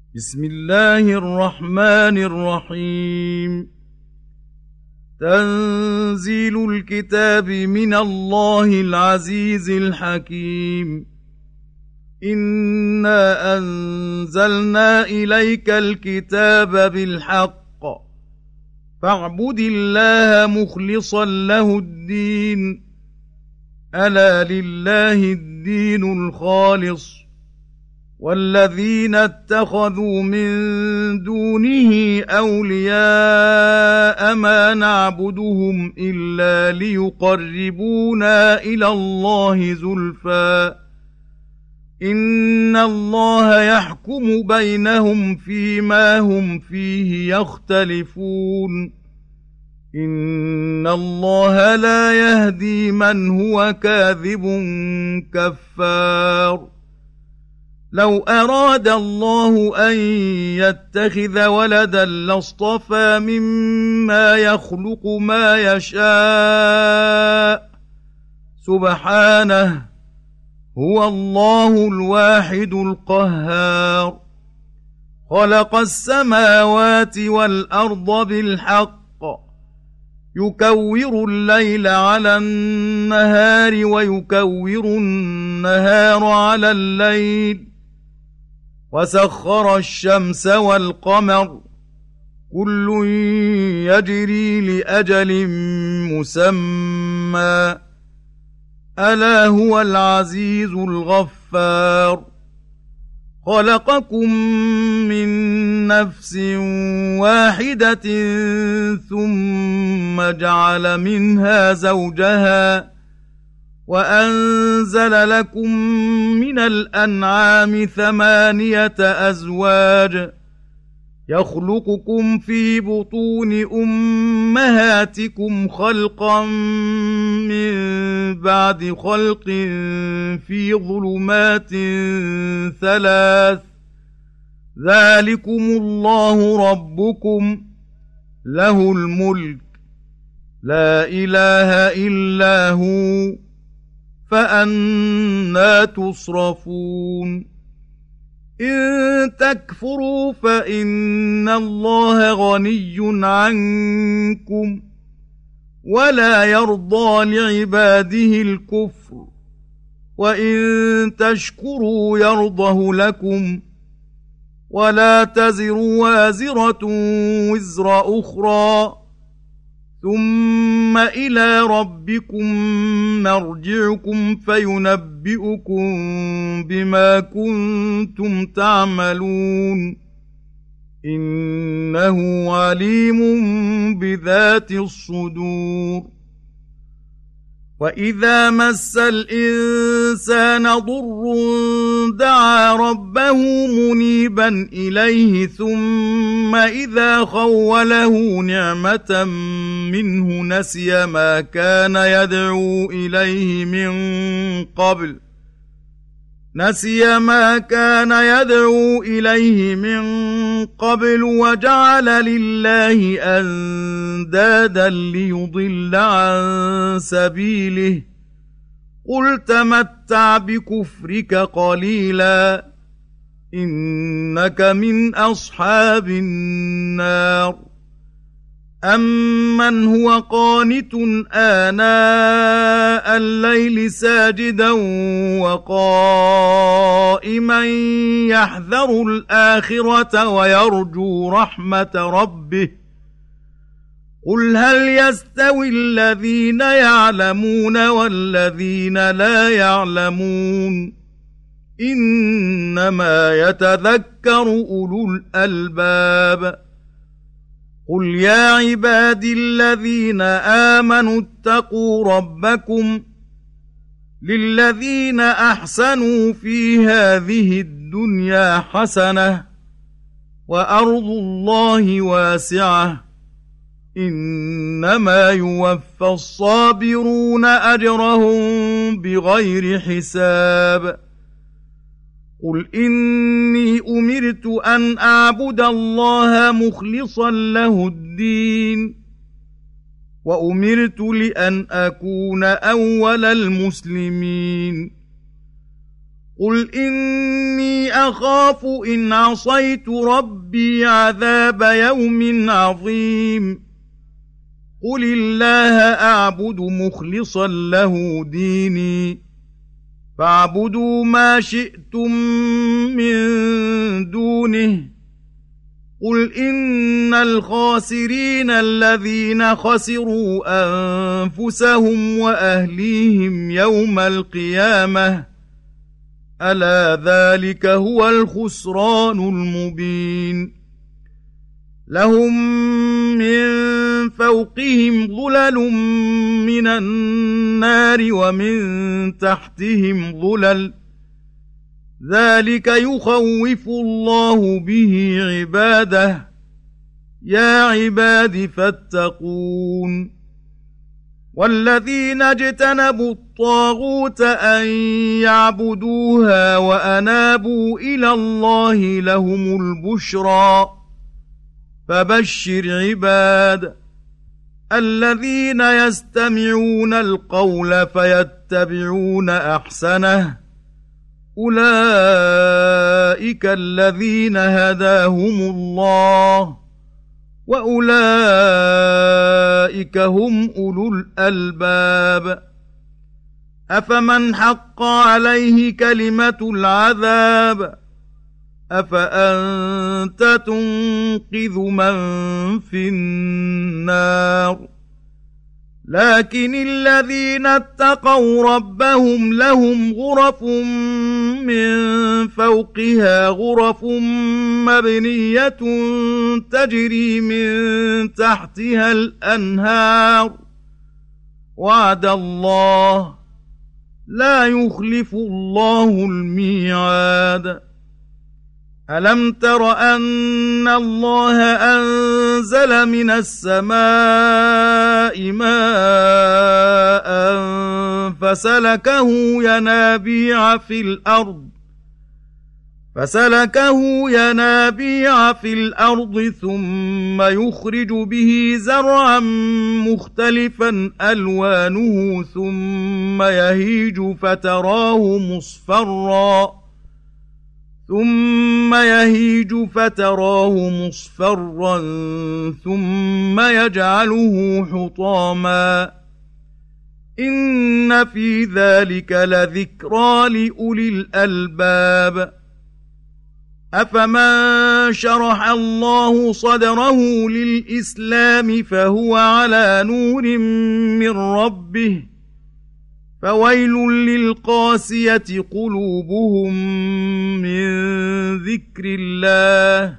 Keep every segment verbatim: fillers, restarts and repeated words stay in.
بسم الله الرحمن الرحيم. تنزيل الكتاب من الله العزيز الحكيم. إنا أنزلنا إليك الكتاب بالحق فاعبد الله مخلصا له الدين ألا لله الدين الخالص والذين اتخذوا من دونه أولياء ما نعبدهم إلا ليقربونا إلى الله زلفى إن الله يحكم بينهم فيما هم فيه يختلفون إن الله لا يهدي من هو كاذب كفار. لو أراد الله أن يتخذ ولدا لاصطفى مما يخلق ما يشاء سبحانه هو الله الواحد القهار. خلق السماوات والأرض بالحق يكور الليل على النهار ويكور النهار على الليل وسخر الشمس والقمر كل يجري لأجل مسمى ألا هو العزيز الغفار. خلقكم من نفس واحدة ثم جعل منها زوجها وأنزل لكم من الأنعام ثمانية أزواج يخلقكم في بطون أمهاتكم خلقا من بعد خلق في ظلمات ثلاث ذلكم الله ربكم له الملك لا إله إلا هو فأنى تصرفون. إن تكفروا فإن الله غني عنكم ولا يرضى لعباده الكفر وإن تشكروا يرضه لكم ولا تزر وازرة وزر أخرى ثم إلى ربكم مرجعكم فينبئكم بما كنتم تعملون إنه عليم بذات الصدور. وإذا مس الإنسان ضر دعا ربه منيبا إليه ثم إذا خوله نعمة منه نسي ما كان يدعو إليه من قبل نسي ما كان يدعو إليه من قبل وجعل لله أندادا ليضل عن سبيله قل تمتع بكفرك قليلا إنك من أصحاب النار. أمن هو قانت آناء الليل ساجدا وقائما يحذر الآخرة ويرجو رحمة ربه قل هل يستوي الذين يعلمون والذين لا يعلمون إنما يتذكر أولو الألباب. قل يا عبادي الذين آمنوا اتقوا ربكم للذين أحسنوا في هذه الدنيا حسنة وأرض الله واسعة إنما يوفى الصابرون أجرهم بغير حساب. قل إني أمرت أن أعبد الله مخلصا له الدين وأمرت لأن أكون أول المسلمين. قل إني أخاف إن عصيت ربي عذاب يوم عظيم قل الله أعبد مخلصا له ديني فاعبدوا ما شئتم من دونه قل إن الخاسرين الذين خسروا أنفسهم وأهليهم يوم القيامة ألا ذلك هو الخسران المبين لهم من فوقهم ظلل من النار ومن تحتهم ظلل ذلك يخوف الله به عباده يا عباد فاتقون والذين اجتنبوا الطاغوت أن يعبدوها وأنابوا إلى الله لهم البشرى فبشر عباد الذين يستمعون القول فيتبعون أحسنه أولئك الذين هداهم الله وأولئك هم أولو الألباب أفمن حق عليه كلمة العذاب أفأنت تنقذ من في النار لكن الذين اتقوا ربهم لهم غرف من فوقها غرف مبنية تجري من تحتها الأنهار وعد الله لا يخلف الله الميعاد ألم تر أن الله أنزل من السماء ماء فسلكه ينابيع في الأرض فسلكه ينابيع في الأرض ثم يخرج به زرعا مختلفا ألوانه ثم يهيج فتراه مصفرا ثم يهيج فتراه مصفرا ثم يجعله حطاما إن في ذلك لذكرى لأولي الألباب أفمن شرح الله صدره للإسلام فهو على نور من ربه فويل للقاسية قلوبهم من ذكر الله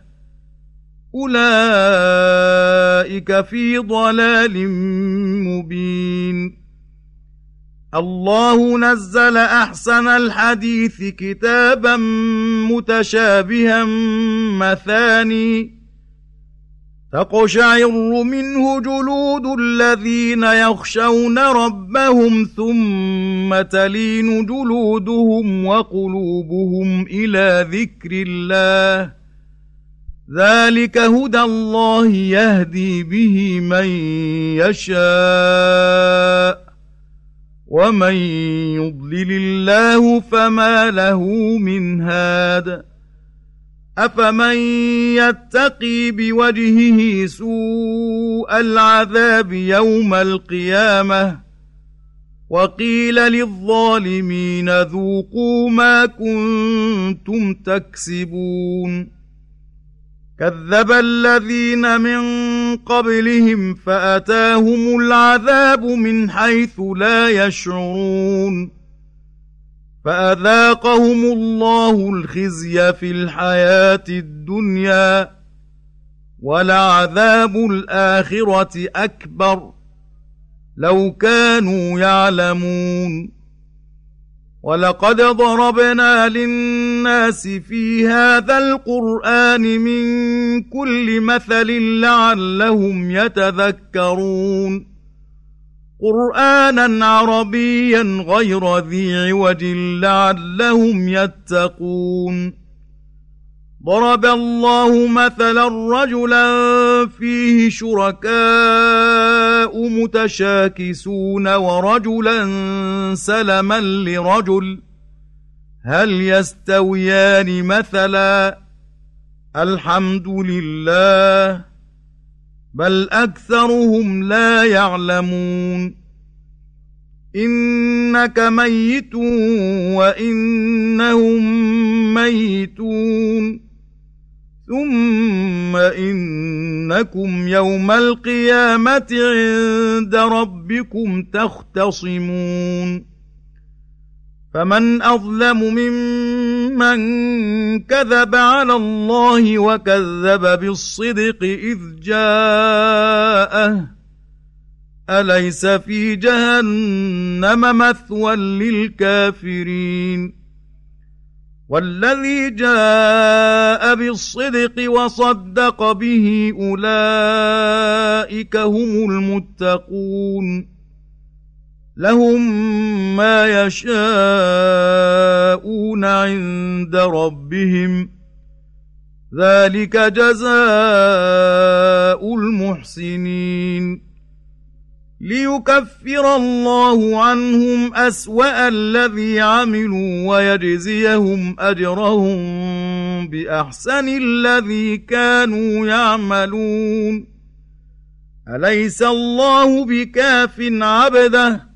أولئك في ضلال مبين الله نزل أحسن الحديث كتابا متشابها مثاني تقشعر منه جلود الذين يخشون ربهم ثم تلين جلودهم وقلوبهم إلى ذكر الله ذلك هدى الله يهدي به من يشاء ومن يضلل الله فما له من هاد أفمن يتقي بوجهه سوء العذاب يوم القيامة وقيل للظالمين ذوقوا ما كنتم تكسبون كذب الذين من قبلهم فأتاهم العذاب من حيث لا يشعرون فأذاقهم الله الخزي في الحياة الدنيا ولعذاب الآخرة أكبر لو كانوا يعلمون ولقد ضربنا للناس في هذا القرآن من كل مثل لعلهم يتذكرون قرآنا عربيا غير ذي عوج لعلهم يتقون ضرب الله مثلا رجلا فيه شركاء متشاكسون ورجلا سلما لرجل هل يستويان مثلا الحمد لله بل أكثرهم لا يعلمون إنك ميت وإنهم ميتون ثم إنكم يوم القيامة عند ربكم تختصمون فمن أظلم ممن كذب على الله وكذب بالصدق إذ جاءه أليس في جهنم مثوى للكافرين والذي جاء بالصدق وصدق به أولئك هم المتقون لهم ما يشاءون عند ربهم ذلك جزاء المحسنين ليكفر الله عنهم أسوأ الذي عملوا ويجزيهم أجرهم بأحسن الذي كانوا يعملون أليس الله بكاف عبده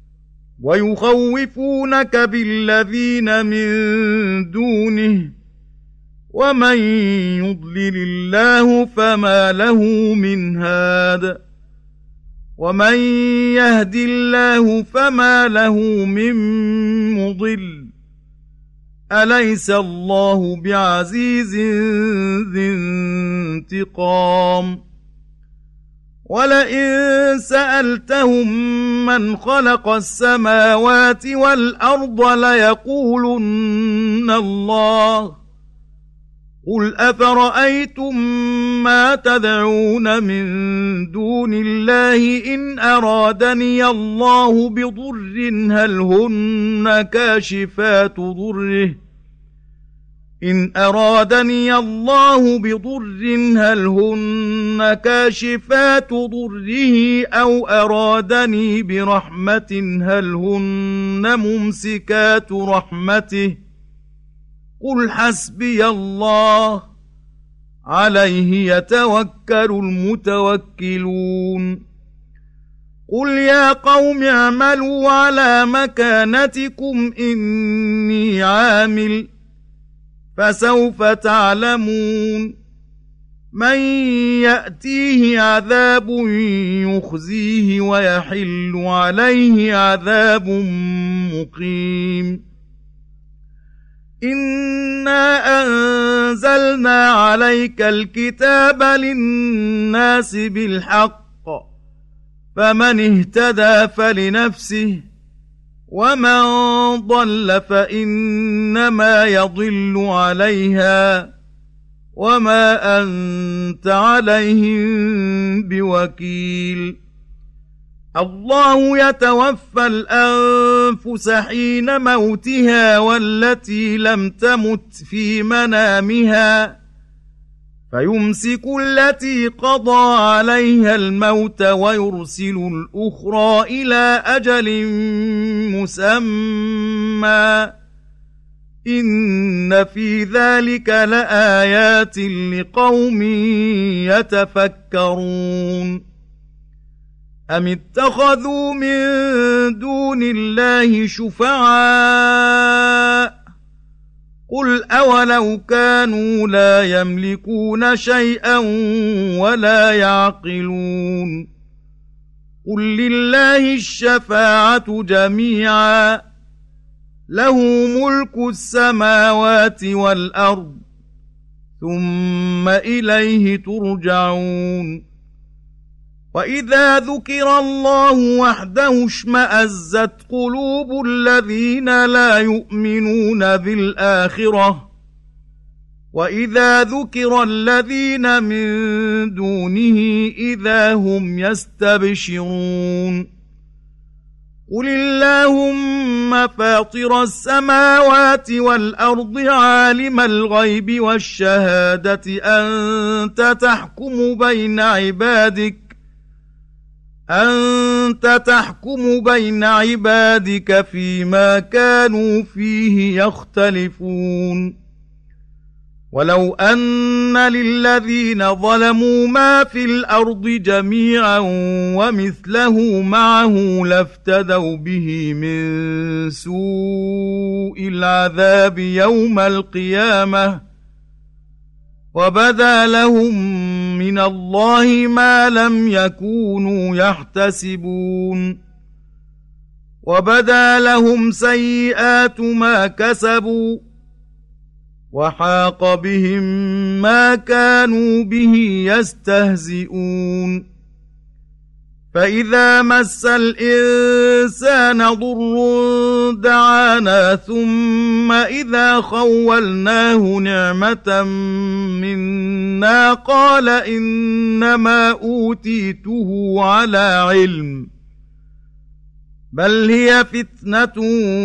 ويخوفونك بالذين من دونه ومن يضلل الله فما له من هاد ومن يهد الله فما له من مضل أليس الله بعزيز ذي انتقام ولئن سألتهم من خلق السماوات والأرض ليقولن الله قل أفرأيتم ما تدعون من دون الله إن أرادني الله بضر هل هن كاشفات ضره إن أرادني الله بضر هل هن كاشفات ضره أو أرادني برحمة هل هن ممسكات رحمته قل حسبي الله عليه يتوكل المتوكلون قل يا قوم اعملوا على مكانتكم إني عامل فسوف تعلمون من يأتيه عذاب يخزيه ويحل عليه عذاب مقيم إنا أنزلنا عليك الكتاب للناس بالحق فمن اهتدى فلنفسه ومن ضل فإنما يضل عليها وما أنت عليهم بوكيل الله يتوفى الأنفس حين موتها والتي لم تمت في منامها فيمسك التي قضى عليها الموت ويرسل الأخرى إلى أجل مسمى إن في ذلك لآيات لقوم يتفكرون أم اتخذوا من دون الله شفعاء قل أولو كانوا لا يملكون شيئا ولا يعقلون قل لله الشفاعة جميعا له ملك السماوات والأرض ثم إليه ترجعون وإذا ذكر الله وحده اشمأزت قلوب الذين لا يؤمنون بالآخرة وإذا ذكر الذين من دونه إذا هم يستبشرون قل اللهم فاطر السماوات والأرض عالم الغيب والشهادة أنت تحكم بين عبادك أنت تحكم بين عبادك فيما كانوا فيه يختلفون ولو أن للذين ظلموا ما في الأرض جميعا ومثله معه لافتدوا به من سوء العذاب يوم القيامة وبدا لهم من الله ما لم يكونوا يحتسبون وبدا لهم سيئات ما كسبوا وحاق بهم ما كانوا به يستهزئون فإذا مس الإنسان ضر دعانا ثم إذا خولناه نعمة منا قال إنما أوتيته على علم بل هي فتنة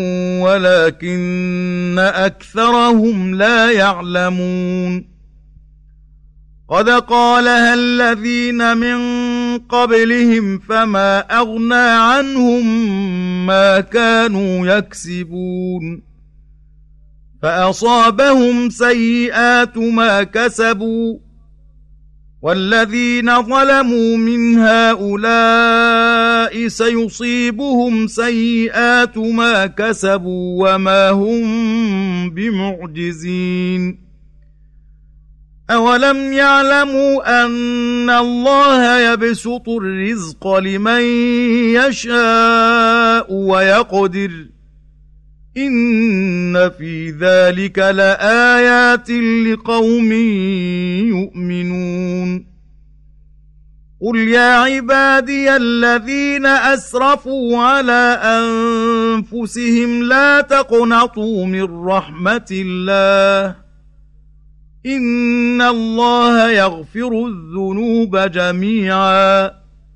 ولكن أكثرهم لا يعلمون قد قالها الذين من قبلهم فما أغنى عنهم ما كانوا يكسبون فأصابهم سيئات ما كسبوا والذين ظلموا من هؤلاء سيصيبهم سيئات ما كسبوا وما هم بمعجزين أولم يعلموا أن الله يبسط الرزق لمن يشاء ويقدر إن في ذلك لآيات لقوم يؤمنون قل يا عبادي الذين أسرفوا على أنفسهم لا تقنطوا من رحمة الله إن الله يغفر الذنوب جميعا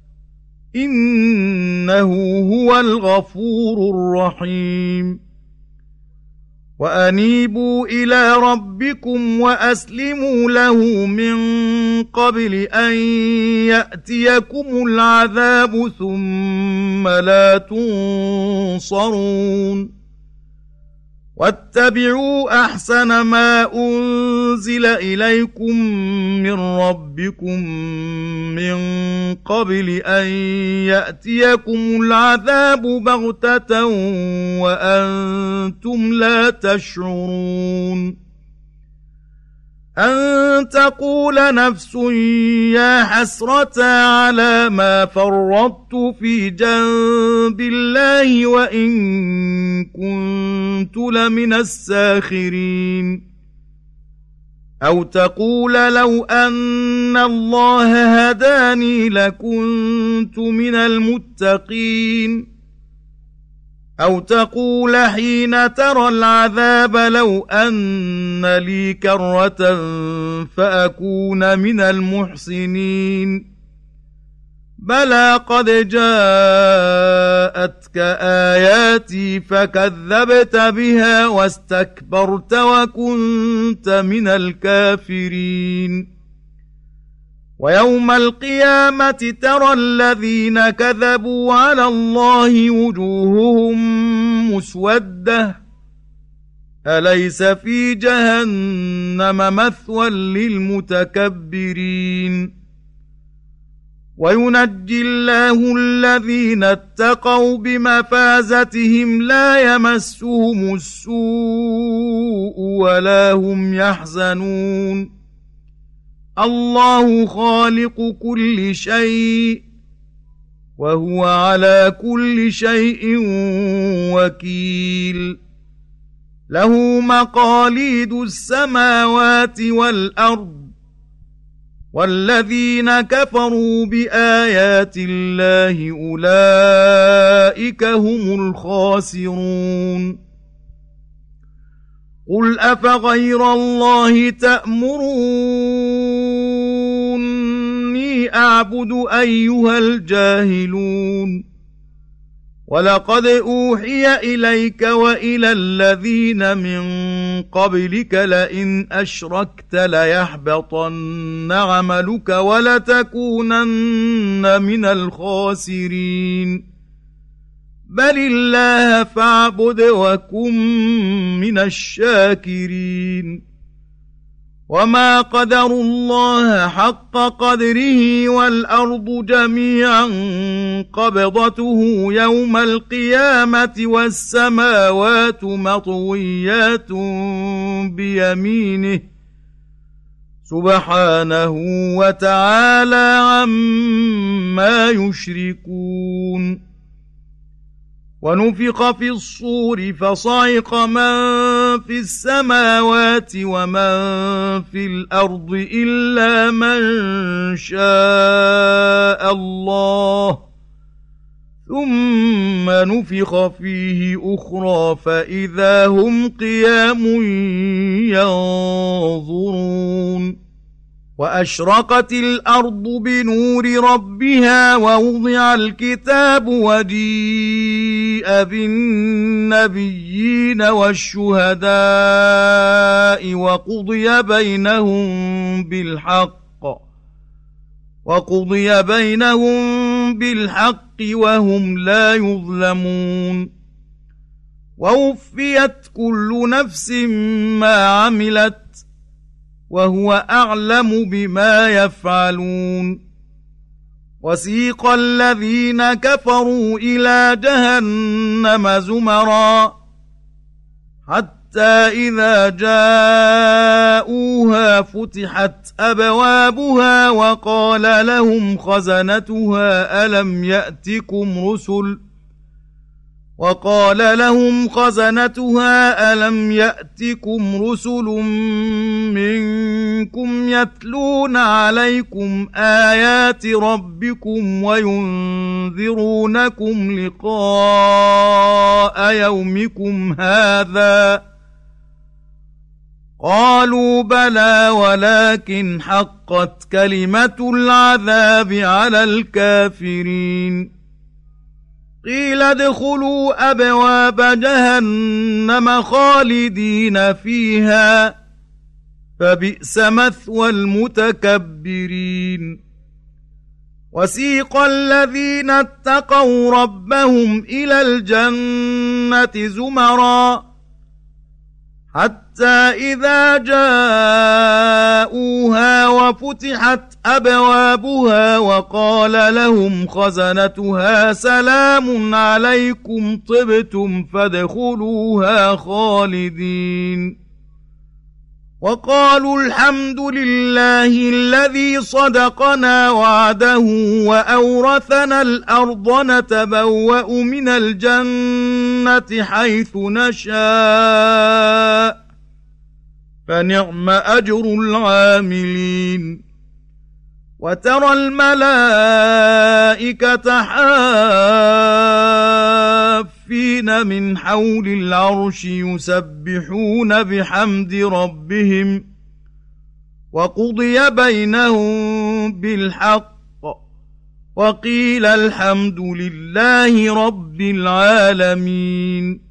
إنه هو الغفور الرحيم وأنيبوا إلى ربكم وأسلموا له من قبل أن يأتيكم العذاب ثم لا تنصرون واتبعوا أحسن ما أنزل إليكم من ربكم من قبل أن يأتيكم العذاب بغتة وأنتم لا تشعرون أن تقول نفس يا حسرة على ما فرطت في جنب الله وإن كنت لمن الساخرين أو تقول لو أن الله هداني لكنت من المتقين أو تقول حين ترى العذاب لو أن لي كرة فأكون من المحسنين بلى قد جاءتك آياتي فكذبت بها واستكبرت وكنت من الكافرين ويوم القيامة ترى الذين كذبوا على الله وجوههم مسودة أليس في جهنم مثوى للمتكبرين وينجي الله الذين اتقوا بمفازتهم لا يمسهم السوء ولا هم يحزنون الله خالق كل شيء وهو على كل شيء وكيل له مقاليد السماوات والأرض والذين كفروا بآيات الله أولئك هم الخاسرون قل أفغير الله تأمروني أعبد أيها الجاهلون ولقد أوحي إليك وإلى الذين من قبلك لئن أشركت ليحبطن عملك ولتكونن من الخاسرين بل الله فاعبد وكن من الشاكرين وما قدروا الله حق قدره والأرض جميعا قبضته يوم القيامة والسماوات مطويات بيمينه سبحانه وتعالى عما يشركون ونفخ في الصور فصعق من في السماوات ومن في الأرض إلا من شاء الله ثم نفخ فيه أخرى فإذا هم قيام ينظرون وأشرقت الأرض بنور ربها ووضع الكتاب وجيء بالنبيين والشهداء وقضي بينهم بالحق وقضي بينهم بالحق وهم لا يظلمون ووفيت كل نفس ما عملت وهو أعلم بما يفعلون وسيق الذين كفروا إلى جهنم زمرا حتى إذا جاءوها فتحت أبوابها وقال لهم خزنتها ألم يأتكم رسل وقال لهم خزنتها ألم يأتكم رسل منكم يتلون عليكم آيات ربكم وينذرونكم لقاء يومكم هذا قالوا بلى ولكن حقت كلمة العذاب على الكافرين قيل ادخلوا أبواب جهنم خالدين فيها فبئس مثوى المتكبرين وسيق الذين اتقوا ربهم إلى الجنة زمرا حتى إذا جاءوها وفتحت أبوابها وقال لهم خزنتها سلام عليكم طبتم فادخلوها خالدين وقالوا الحمد لله الذي صدقنا وعده وأورثنا الأرض نتبوأ من الجنة حيث نشاء فنعم أجر العاملين وترى الملائكة حافين من حول العرش يسبحون بحمد ربهم وقضي بينهم بالحق وقيل الحمد لله رب العالمين